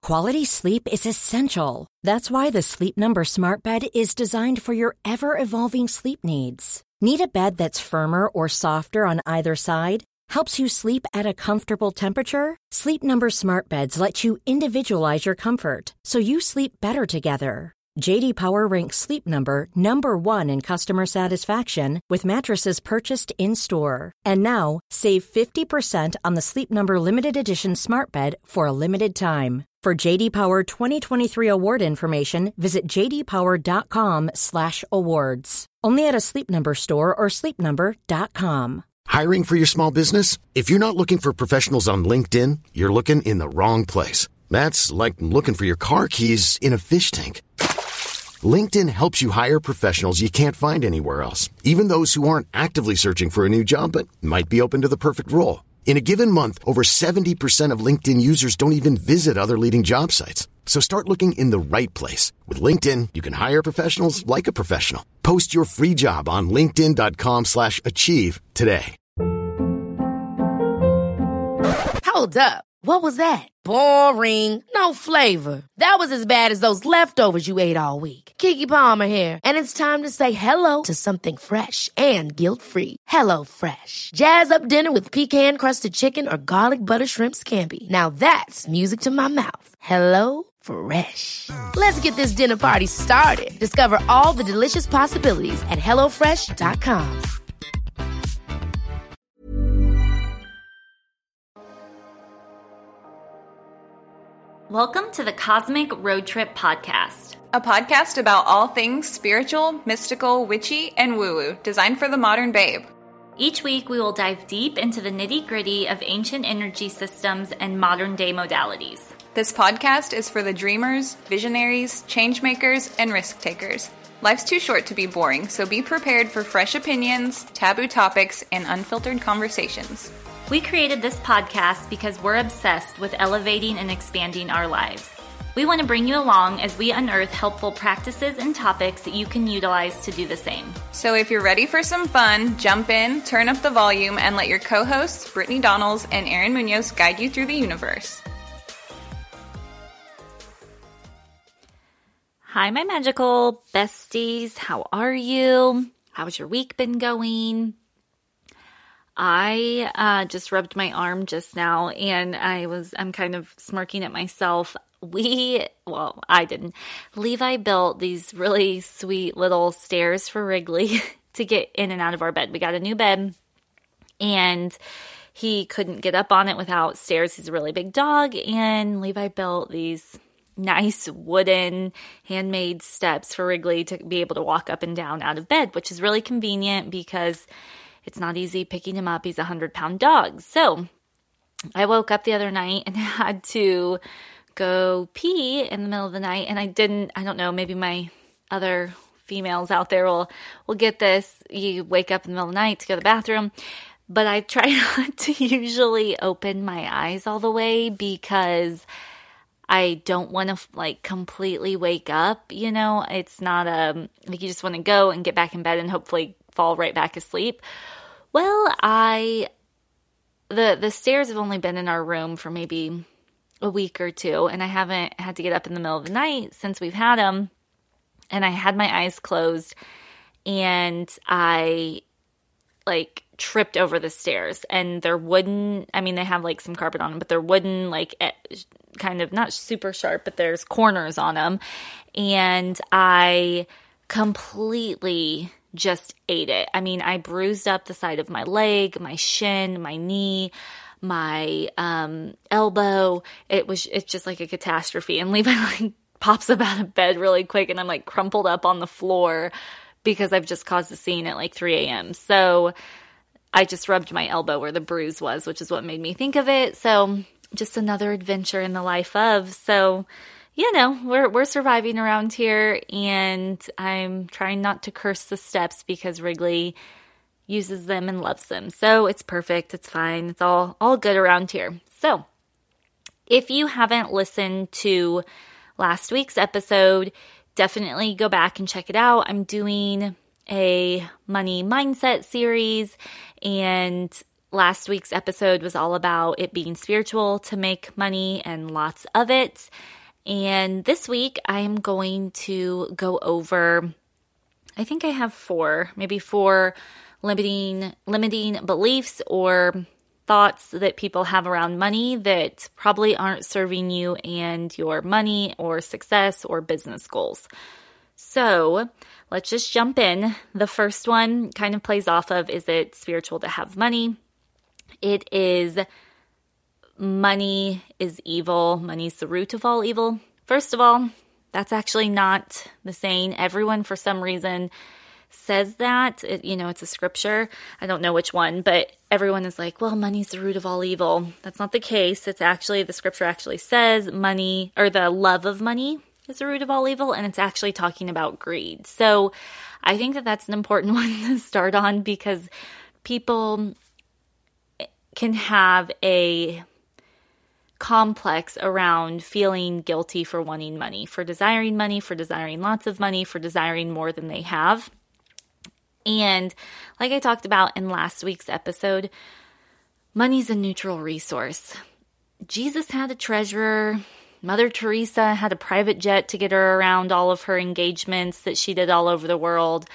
Quality sleep is essential. That's why the Sleep Number Smart Bed is designed for your ever-evolving sleep needs. Need a bed that's firmer or softer on either side? Helps you sleep at a comfortable temperature? Sleep Number Smart Beds let you individualize your comfort, so you sleep better together. J.D. Power ranks Sleep Number number 1 in customer satisfaction with mattresses purchased in-store. And now, save 50% on the Sleep Number Limited Edition Smart Bed for a limited time. For J.D. Power 2023 award information, visit jdpower.com/awards. Only at a Sleep Number store or sleepnumber.com. Hiring for your small business? If you're not looking for professionals on LinkedIn, you're looking in the wrong place. That's like looking for your car keys in a fish tank. LinkedIn helps you hire professionals you can't find anywhere else, even those who aren't actively searching for a new job but might be open to the perfect role. In a given month, over 70% of LinkedIn users don't even visit other leading job sites. So start looking in the right place. With LinkedIn, you can hire professionals like a professional. Post your free job on linkedin.com/achieve today. Hold up. What was that? Boring. No flavor. That was as bad as those leftovers you ate all week. Keke Palmer here, and it's time to say hello to something fresh and guilt-free. Hello Fresh. Jazz up dinner with pecan-crusted chicken or garlic butter shrimp scampi. Now that's music to my mouth. Hello Fresh. Let's get this dinner party started. Discover all the delicious possibilities at hellofresh.com. Welcome to the Cosmic Road Trip Podcast. A podcast about all things spiritual, mystical, witchy, and woo-woo, designed for the modern babe. Each week, we will dive deep into the nitty-gritty of ancient energy systems and modern-day modalities. This podcast is for the dreamers, visionaries, changemakers, and risk-takers. Life's too short to be boring, so be prepared for fresh opinions, taboo topics, and unfiltered conversations. We created this podcast because we're obsessed with elevating and expanding our lives. We want to bring you along as we unearth helpful practices and topics that you can utilize to do the same. So if you're ready for some fun, jump in, turn up the volume, and let your co-hosts, Brittany Donnells and Erin Munoz, guide you through the universe. Hi, my magical besties. How are you? How's your week been going? I just rubbed my arm just now, and I'm kind of smirking at myself. I didn't. Levi built these really sweet little stairs for Wrigley to get in and out of our bed. We got a new bed, and he couldn't get up on it without stairs. He's a really big dog, and Levi built these nice wooden handmade steps for Wrigley to be able to walk up and down out of bed, which is really convenient because it's not easy picking him up. He's a 100-pound dog. So I woke up the other night and had to go pee in the middle of the night. And I don't know, maybe my other females out there will get this. You wake up in the middle of the night to go to the bathroom. But I try not to usually open my eyes all the way because I don't want to completely wake up. You know, it's not you just want to go and get back in bed and hopefully fall right back asleep. Well, the stairs have only been in our room for maybe a week or two, and I haven't had to get up in the middle of the night since we've had them. And I had my eyes closed, and I tripped over the stairs, and they're wooden. I mean, they have some carpet on them, but they're wooden, kind of not super sharp, but there's corners on them. And I completely just ate it. I mean, I bruised up the side of my leg, my shin, my knee, my elbow. It's just like a catastrophe. And Levi pops up out of bed really quick, and I'm crumpled up on the floor because I've just caused a scene at 3 a.m. So I just rubbed my elbow where the bruise was, which is what made me think of it. So just another adventure in the life of. So, we're surviving around here, and I'm trying not to curse the steps because Wrigley uses them and loves them. So it's perfect. It's fine. It's all good around here. So if you haven't listened to last week's episode, definitely go back and check it out. I'm doing a money mindset series, and last week's episode was all about it being spiritual to make money and lots of it. And this week I am going to go over, I think I have maybe four limiting beliefs or thoughts that people have around money that probably aren't serving you and your money or success or business goals. So let's just jump in. The first one kind of plays off of, is it spiritual to have money? It is, money is evil. Money's the root of all evil. First of all, that's actually not the saying. Everyone, for some reason, says that. It's a scripture. I don't know which one, but everyone is like, well, money's the root of all evil. That's not the case. It's actually, the scripture actually says money, or the love of money, is the root of all evil, and it's actually talking about greed. So I think that that's an important one to start on, because people can have a complex around feeling guilty for wanting money, for desiring lots of money, for desiring more than they have. And like I talked about in last week's episode, money's a neutral resource. Jesus had a treasurer. Mother Teresa had a private jet to get her around all of her engagements that she did all over the world.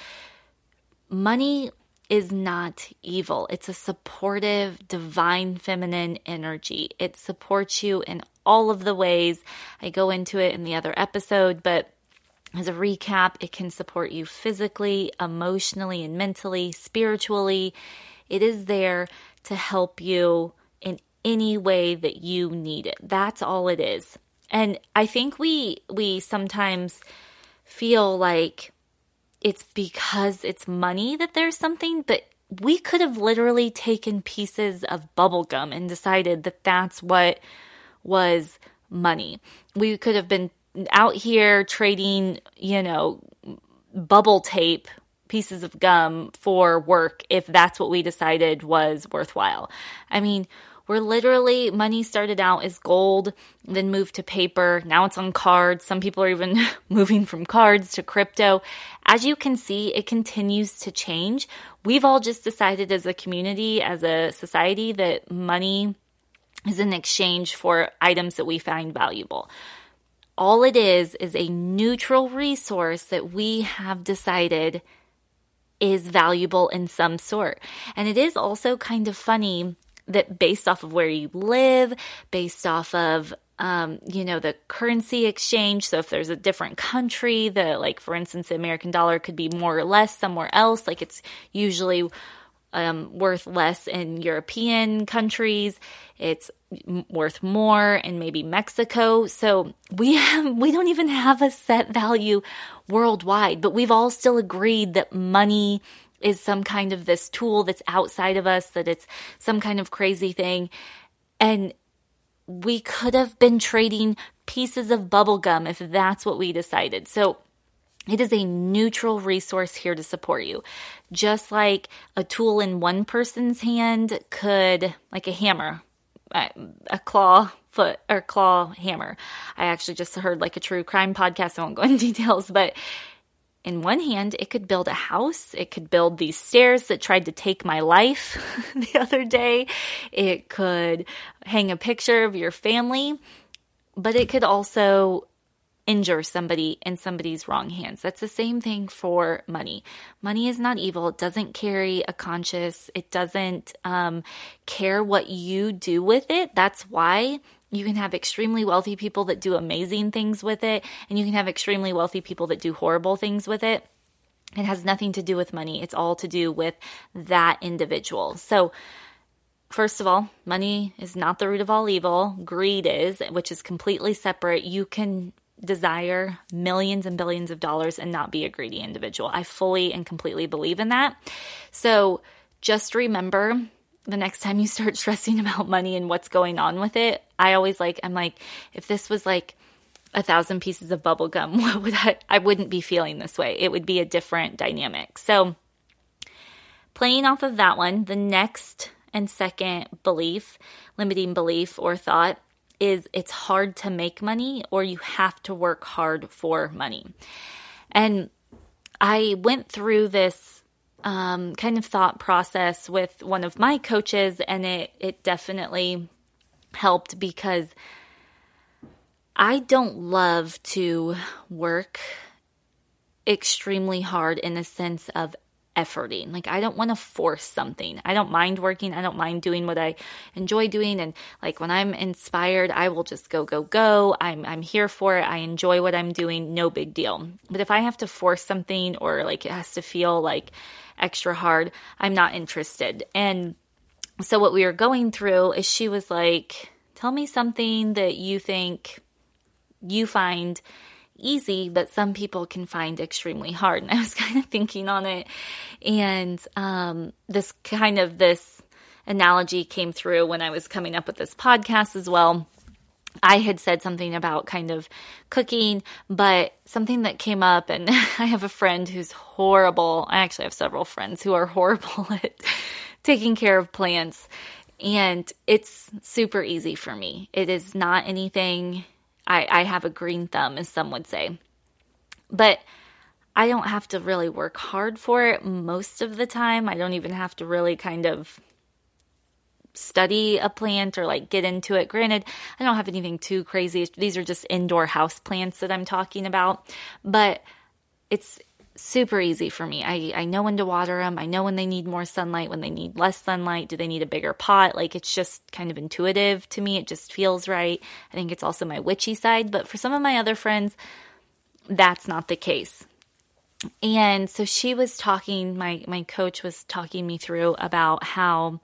Money is not evil. It's a supportive, divine, feminine energy. It supports you in all of the ways. I go into it in the other episode, but as a recap, it can support you physically, emotionally, and mentally, spiritually. It is there to help you in any way that you need it. That's all it is. And I think we sometimes feel like it's because it's money that there's something, but we could have literally taken pieces of bubble gum and decided that that's what was money. We could have been out here trading, bubble tape pieces of gum for work if that's what we decided was worthwhile. I mean, money started out as gold, then moved to paper. Now it's on cards. Some people are even moving from cards to crypto. As you can see, it continues to change. We've all just decided as a community, as a society, that money is in exchange for items that we find valuable. All it is a neutral resource that we have decided is valuable in some sort. And it is also kind of funny that based off of where you live, based off of, the currency exchange. So if there's a different country, for instance, the American dollar could be more or less somewhere else. Like it's usually worth less in European countries. It's worth more in maybe Mexico. So we don't even have a set value worldwide, but we've all still agreed that money is some kind of this tool that's outside of us, that it's some kind of crazy thing. And we could have been trading pieces of bubble gum if that's what we decided. So it is a neutral resource here to support you. Just like a tool in one person's hand could, like a hammer, a claw hammer. I actually just heard like a true crime podcast. I won't go into details, but in one hand, it could build a house. It could build these stairs that tried to take my life the other day. It could hang a picture of your family, but it could also injure somebody in somebody's wrong hands. That's the same thing for money. Money is not evil. It doesn't carry a conscience. It doesn't care what you do with it. That's why you can have extremely wealthy people that do amazing things with it, and you can have extremely wealthy people that do horrible things with it. It has nothing to do with money. It's all to do with that individual. So first of all, money is not the root of all evil. Greed is, which is completely separate. You can desire millions and billions of dollars and not be a greedy individual. I fully and completely believe in that. So just remember, the next time you start stressing about money and what's going on with it, I'm like, if this was like 1,000 pieces of bubble gum, I wouldn't be feeling this way. It would be a different dynamic. So playing off of that one, the next and second limiting belief or thought is it's hard to make money, or you have to work hard for money. And I went through this kind of thought process with one of my coaches, and it definitely helped because I don't love to work extremely hard in the sense of efforting. Like, I don't want to force something. I don't mind working. I don't mind doing what I enjoy doing. And like when I'm inspired, I will just go. I'm here for it. I enjoy what I'm doing. No big deal. But if I have to force something or like it has to feel like extra hard, I'm not interested. And so what we were going through is she was like, tell me something that you think you find easy, but some people can find extremely hard. And I was kind of thinking on it. And this analogy came through when I was coming up with this podcast as well. I had said something about kind of cooking, but something that came up, and I have a friend who's horrible. I actually have several friends who are horrible at taking care of plants. And it's super easy for me. It is not anything. I have a green thumb, as some would say. But I don't have to really work hard for it most of the time. I don't even have to really kind of study a plant or like get into it. Granted, I don't have anything too crazy. These are just indoor house plants that I'm talking about. But it's super easy for me. I know when to water them. I know when they need more sunlight, when they need less sunlight. Do they need a bigger pot? Like, it's just kind of intuitive to me. It just feels right. I think it's also my witchy side. But for some of my other friends, that's not the case. And so she was talking, my coach was talking me through about how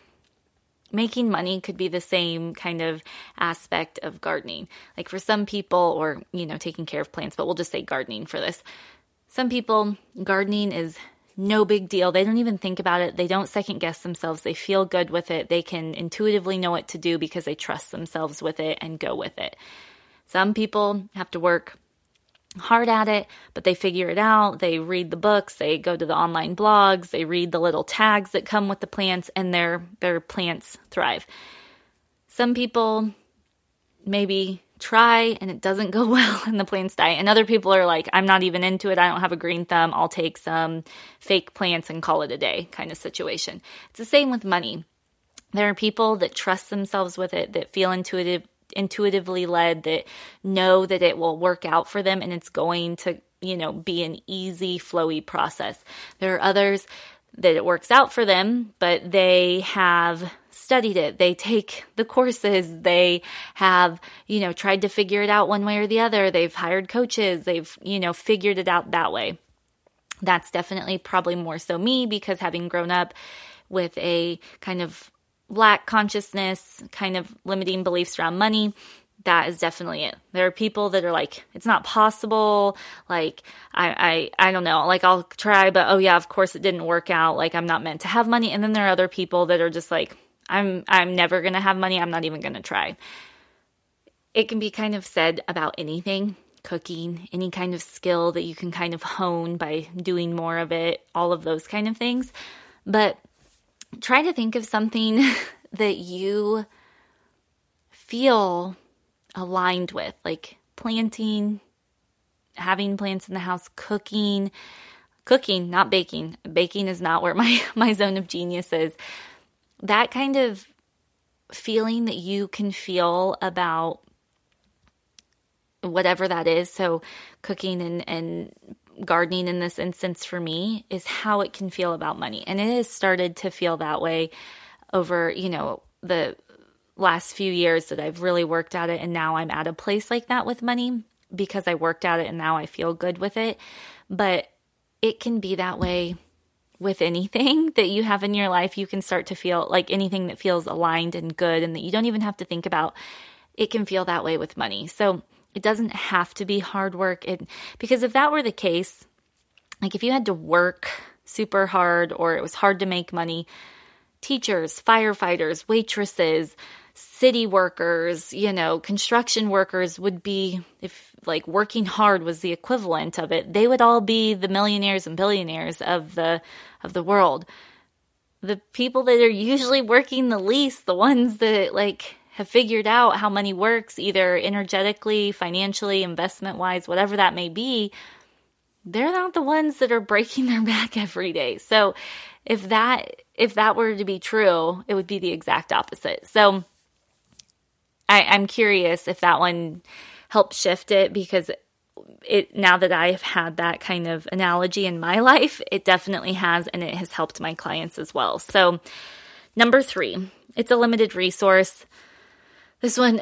making money could be the same kind of aspect of gardening. Like for some people, or, taking care of plants, but we'll just say gardening for this. Some people, gardening is no big deal. They don't even think about it. They don't second guess themselves. They feel good with it. They can intuitively know what to do because they trust themselves with it and go with it. Some people have to work hard at it, but they figure it out. They read the books. They go to the online blogs. They read the little tags that come with the plants, and their plants thrive. Some people maybe try and it doesn't go well and the plants die. And other people are like, I'm not even into it. I don't have a green thumb. I'll take some fake plants and call it a day kind of situation. It's the same with money. There are people that trust themselves with it, that feel intuitively led, that know that it will work out for them and it's going to, be an easy, flowy process. There are others that it works out for them, but they have studied it. They take the courses. They have, tried to figure it out one way or the other. They've hired coaches. They've, figured it out that way. That's definitely probably more so me, because having grown up with a kind of lack consciousness, kind of limiting beliefs around money, that is definitely it. There are people that are like, it's not possible. Like, I don't know. Like, I'll try, but oh yeah, of course it didn't work out. Like, I'm not meant to have money. And then there are other people that are just like, I'm never going to have money. I'm not even going to try. It can be kind of said about anything, cooking, any kind of skill that you can kind of hone by doing more of it, all of those kind of things. But try to think of something that you feel aligned with, like planting, having plants in the house, cooking, not baking. Baking is not where my zone of genius is. That kind of feeling that you can feel about whatever that is. So cooking and gardening in this instance for me is how it can feel about money. And it has started to feel that way over, the last few years that I've really worked at it. And now I'm at a place like that with money because I worked at it and now I feel good with it. But it can be that way with anything that you have in your life. You can start to feel like anything that feels aligned and good and that you don't even have to think about, it can feel that way with money. So it doesn't have to be hard work. Because if that were the case, like if you had to work super hard or it was hard to make money, teachers, firefighters, waitresses, city workers, construction workers would be, if like working hard was the equivalent of it, they would all be the millionaires and billionaires of the world. The people that are usually working the least, the ones that like have figured out how money works, either energetically, financially, investment-wise, whatever that may be, they're not the ones that are breaking their back every day. So if that were to be true, it would be the exact opposite. So I'm curious if that one helped shift it, because now that I have had that kind of analogy in my life, it definitely has, and it has helped my clients as well. So number 3, it's a limited resource. This one,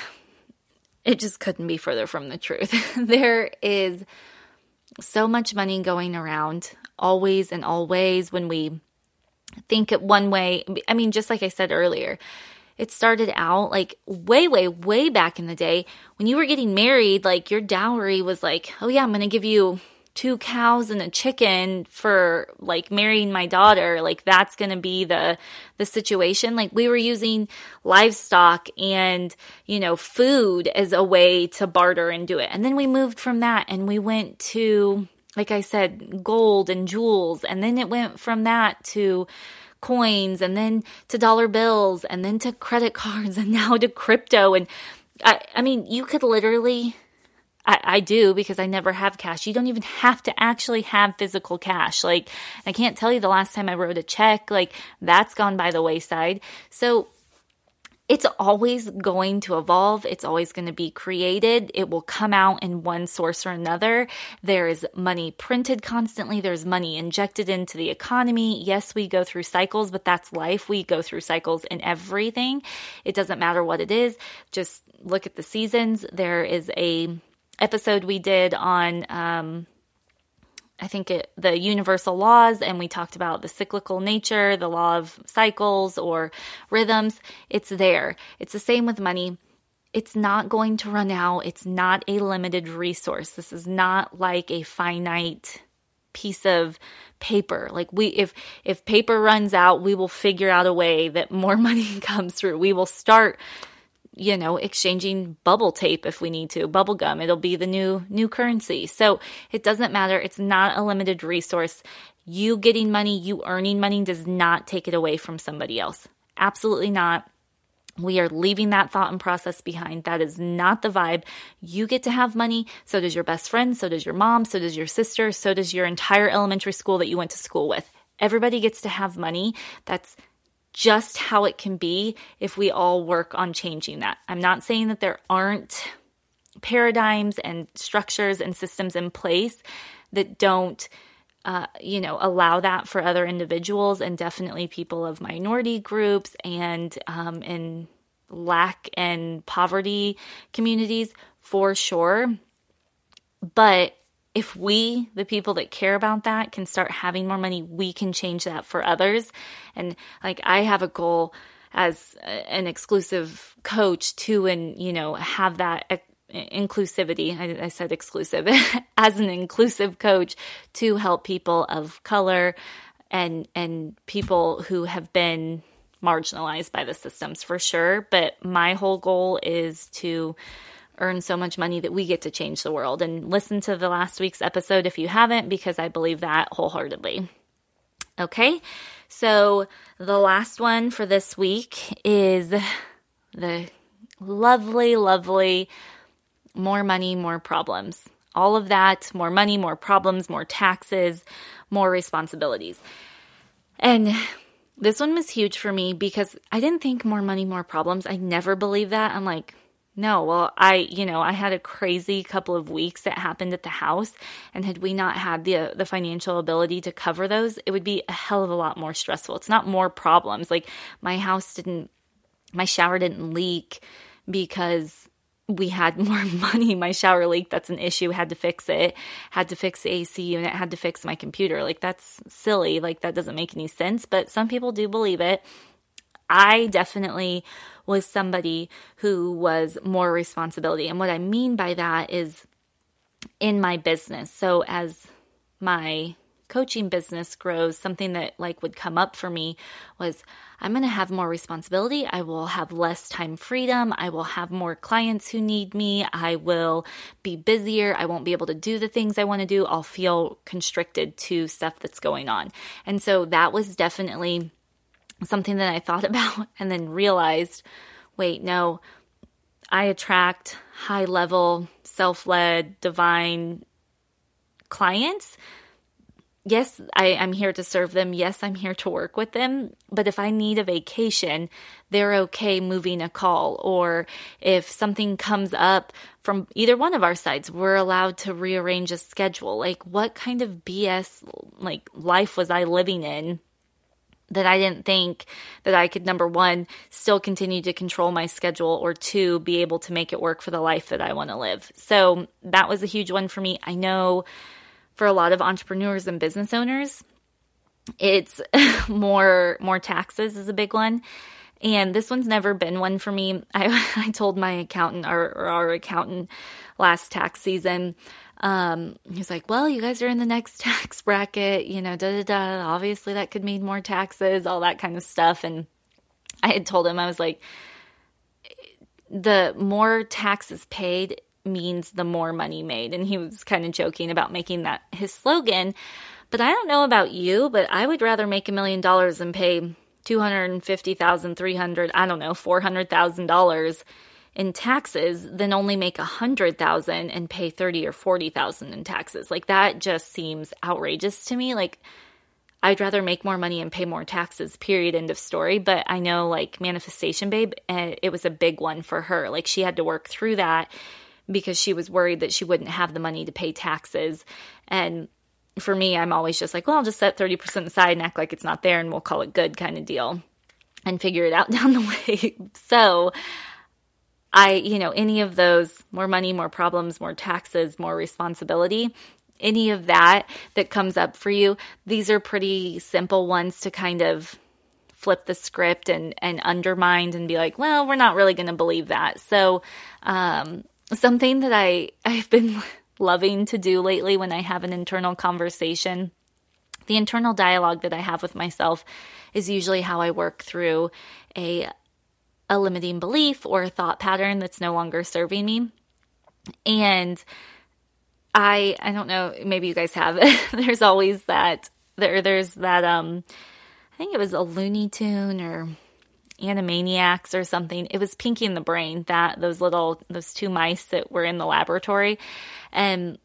it just couldn't be further from the truth. There is so much money going around always and always. When we think it one way, I mean, just like I said earlier, it started out like way, way, way back in the day when you were getting married. Like your dowry was like, oh yeah, I'm going to give you 2 cows and a chicken for like marrying my daughter. Like that's going to be the situation. Like we were using livestock and, food as a way to barter and do it. And then we moved from that and we went to, like I said, gold and jewels. And then it went from that to coins, and then to dollar bills, and then to credit cards, and now to crypto. And I mean, you could literally, I do, because I never have cash. You don't even have to actually have physical cash. Like, I can't tell you the last time I wrote a check, like that's gone by the wayside. So it's always going to evolve. It's always going to be created. It will come out in one source or another. There is money printed constantly. There's money injected into the economy. Yes, we go through cycles, but that's life. We go through cycles in everything. It doesn't matter what it is. Just look at the seasons. There is a episode we did on the universal laws, and we talked about the cyclical nature, the law of cycles or rhythms. It's there. It's the same with money. It's not going to run out. It's not a limited resource. This is not like a finite piece of paper. Like if paper runs out, we will figure out a way that more money comes through. We will start exchanging bubble tape if we need to, bubble gum. It'll be the new currency. So it doesn't matter. It's not a limited resource. You getting money, you earning money does not take it away from somebody else. Absolutely not. We are leaving that thought and process behind. That is not the vibe. You get to have money. So does your best friend. So does your mom. So does your sister. So does your entire elementary school that you went to school with. Everybody gets to have money. That's just how it can be if we all work on changing that. I'm not saying that there aren't paradigms and structures and systems in place that don't, allow that for other individuals, and definitely people of minority groups and in lack and poverty communities for sure. But if we, the people that care about that, can start having more money, we can change that for others. And like I have a goal as an exclusive coach to, have that inclusivity. I said exclusive as an inclusive coach to help people of color and people who have been marginalized by the systems for sure. But my whole goal is to earn so much money that we get to change the world. And listen to the last week's episode if you haven't, because I believe that wholeheartedly. Okay, so the last one for this week is the lovely, lovely more money, more problems. All of that, more money, more problems, more taxes, more responsibilities. And this one was huge for me because I didn't think more money, more problems. I never believed that. I'm like, no, well, I had a crazy couple of weeks that happened at the house, and had we not had the financial ability to cover those, it would be a hell of a lot more stressful. It's not more problems. Like my shower didn't leak because we had more money. My shower leaked. That's an issue. Had to fix it. Had to fix the AC unit. Had to fix my computer. Like that's silly. Like that doesn't make any sense, but some people do believe it. I definitely was somebody who was more responsibility. And what I mean by that is in my business. So as my coaching business grows, something that like would come up for me was I'm going to have more responsibility. I will have less time freedom. I will have more clients who need me. I will be busier. I won't be able to do the things I want to do. I'll feel constricted to stuff that's going on. And so that was definitely something that I thought about and then realized, wait, no, I attract high level, self-led, divine clients, yes, I'm here to serve them. Yes, I'm here to work with them. But if I need a vacation, they're okay moving a call. Or if something comes up from either one of our sides, we're allowed to rearrange a schedule. Like, what kind of BS like life was I living in that I didn't think that I could, number one, still continue to control my schedule, or two, be able to make it work for the life that I want to live. So that was a huge one for me. I know for a lot of entrepreneurs and business owners, it's more taxes is a big one. And this one's never been one for me. I told my accountant, or our accountant last tax season, he's like, well, you guys are in the next tax bracket, obviously that could mean more taxes, all that kind of stuff. And I had told him, I was like, the more taxes paid means the more money made. And he was kind of joking about making that his slogan. But I don't know about you, but I would rather make $1 million and pay $250,000, $300,000, I don't know, $400,000 in taxes than only make $100,000 and pay $30,000 or $40,000 in taxes. Like, that just seems outrageous to me. Like, I'd rather make more money and pay more taxes, period, end of story. But I know, like, Manifestation Babe, it was a big one for her. Like, she had to work through that because she was worried that she wouldn't have the money to pay taxes. And for me, I'm always just like, well, I'll just set 30% aside and act like it's not there and we'll call it good kind of deal and figure it out down the way. So any of those, more money, more problems, more taxes, more responsibility, any of that comes up for you, these are pretty simple ones to kind of flip the script and undermine and be like, well, we're not really going to believe that. So something that I've been loving to do lately when I have an internal conversation, the internal dialogue that I have with myself is usually how I work through a limiting belief or a thought pattern that's no longer serving me. And I don't know, maybe you guys have, there's always that, there's that, I think it was a Looney Tune or Animaniacs or something. It was Pinky and the Brain, those two mice that were in the laboratory. And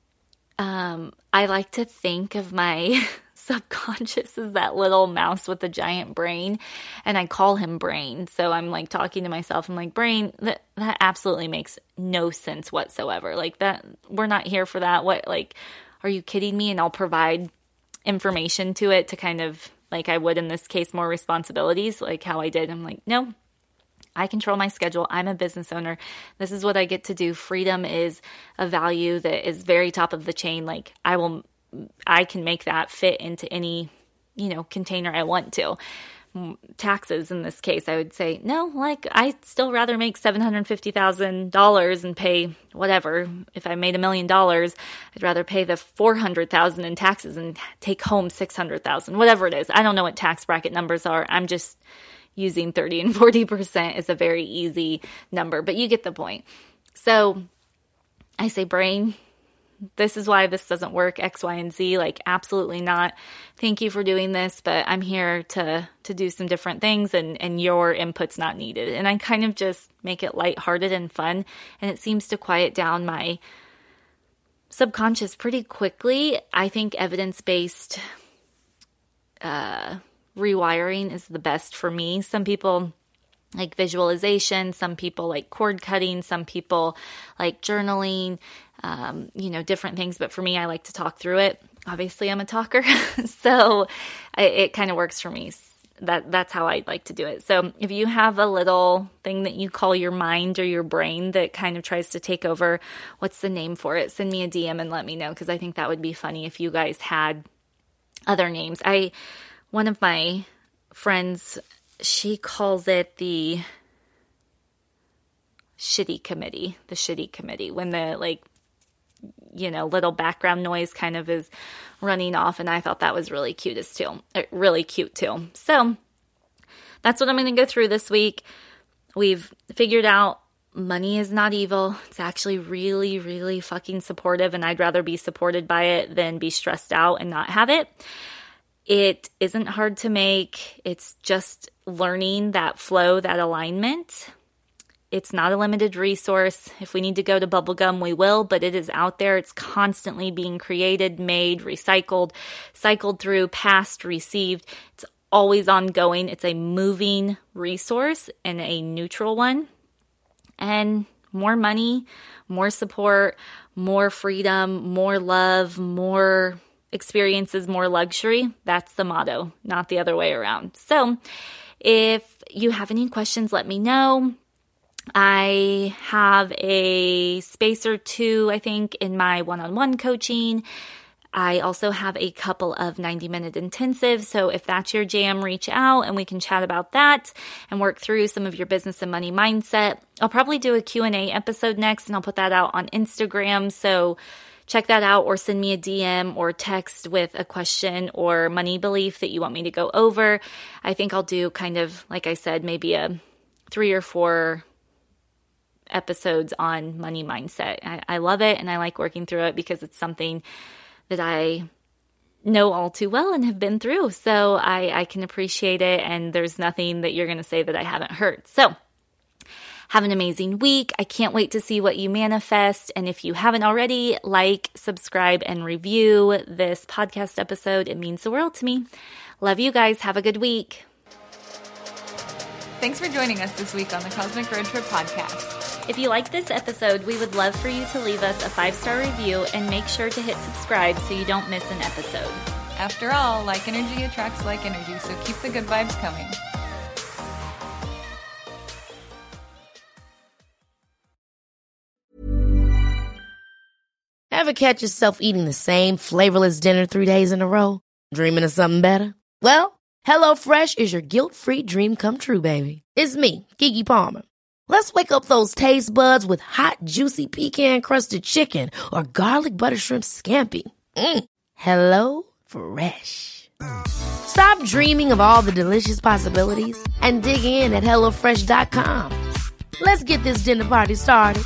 I like to think of my subconscious as that little mouse with a giant brain, and I call him Brain. So I'm like talking to myself. I'm like, Brain, that absolutely makes no sense whatsoever. Like, that, we're not here for that. What, like, are you kidding me? And I'll provide information to it to kind of, like I would in this case, more responsibilities, like how I did. I'm like, no, I control my schedule. I'm a business owner. This is what I get to do. Freedom is a value that is very top of the chain. Like, I can make that fit into any, container I want to. Taxes in this case, I would say, no, like, I'd still rather make $750,000 and pay whatever. If I made $1 million, I'd rather pay the $400,000 in taxes and take home $600,000, whatever it is. I don't know what tax bracket numbers are. I'm just using 30 and 40% is a very easy number, but you get the point. So I say, Brain, this is why this doesn't work, X, Y, and Z. Like, absolutely not. Thank you for doing this, but I'm here to do some different things, and your input's not needed. And I kind of just make it lighthearted and fun, and it seems to quiet down my subconscious pretty quickly. I think evidence-based rewiring is the best for me. Some people like visualization, some people like cord cutting, some people like journaling, different things. But for me, I like to talk through it. Obviously, I'm a talker, so it kind of works for me. That's how I like to do it. So if you have a little thing that you call your mind or your brain that kind of tries to take over, what's the name for it? Send me a DM and let me know, because I think that would be funny if you guys had other names. One of my friends, she calls it the shitty committee, when the little background noise kind of is running off. And I thought that was really cute too. So that's what I'm going to go through this week. We've figured out money is not evil. It's actually really, really fucking supportive. And I'd rather be supported by it than be stressed out and not have it. It isn't hard to make. It's just learning that flow, that alignment. It's not a limited resource. If we need to go to bubblegum, we will, but it is out there. It's constantly being created, made, recycled, cycled through, passed, received. It's always ongoing. It's a moving resource and a neutral one. And more money, more support, more freedom, more love, more experiences, more luxury. That's the motto, not the other way around. So if you have any questions, let me know. I have a space or two, I think, in my one-on-one coaching. I also have a couple of 90-minute intensives. So if that's your jam, reach out and we can chat about that and work through some of your business and money mindset. I'll probably do a Q&A episode next, and I'll put that out on Instagram. So check that out, or send me a DM or text with a question or money belief that you want me to go over. I think I'll do kind of, like I said, maybe a 3 or 4 episodes on money mindset. I love it, and I like working through it because it's something that I know all too well and have been through. So I can appreciate it, and there's nothing that you're going to say that I haven't heard. So have an amazing week. I can't wait to see what you manifest. And if you haven't already, like, subscribe, and review this podcast episode. It means the world to me. Love you guys. Have a good week. Thanks for joining us this week on the Cosmic Road Trip podcast. If you like this episode, we would love for you to leave us a 5-star review and make sure to hit subscribe so you don't miss an episode. After all, like energy attracts like energy, so keep the good vibes coming. Ever catch yourself eating the same flavorless dinner 3 days in a row? Dreaming of something better? Well, HelloFresh is your guilt-free dream come true, baby. It's me, Keke Palmer. Let's wake up those taste buds with hot, juicy pecan-crusted chicken or garlic butter shrimp scampi. Hello Fresh. Stop dreaming of all the delicious possibilities and dig in at HelloFresh.com. Let's get this dinner party started.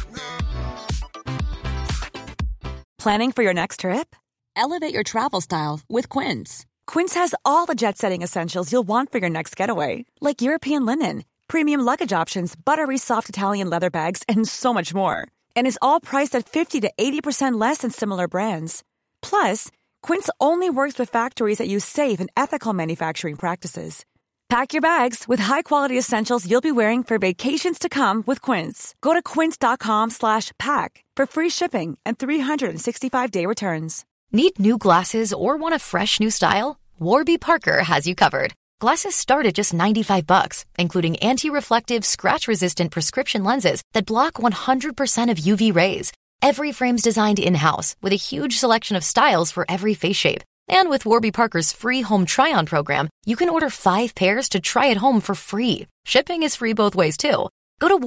Planning for your next trip? Elevate your travel style with Quince. Quince has all the jet-setting essentials you'll want for your next getaway, like European linen, premium luggage options, buttery soft Italian leather bags, and so much more. And is all priced at 50 to 80% less than similar brands. Plus, Quince only works with factories that use safe and ethical manufacturing practices. Pack your bags with high-quality essentials you'll be wearing for vacations to come with Quince. Go to quince.com/pack for free shipping and 365-day returns. Need new glasses or want a fresh new style? Warby Parker has you covered. Glasses start at just $95, including anti-reflective, scratch-resistant prescription lenses that block 100% of UV rays. Every frame's designed in-house with a huge selection of styles for every face shape. And with Warby Parker's free home try-on program, you can order 5 pairs to try at home for free. Shipping is free both ways, too. Go to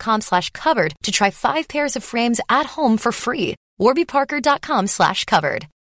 warbyparker.com/covered to try 5 pairs of frames at home for free. warbyparker.com/covered.